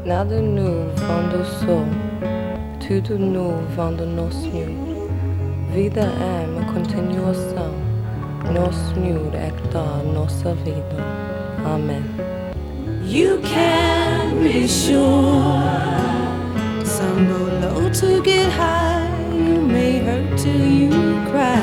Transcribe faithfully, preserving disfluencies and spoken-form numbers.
Nada nu quando sou, tudo nu quando nos nude. Vida é uma continuação, nos nude é que dá nossa vida. Amen. You can be sure some go low to get high. You may hurt till you cry.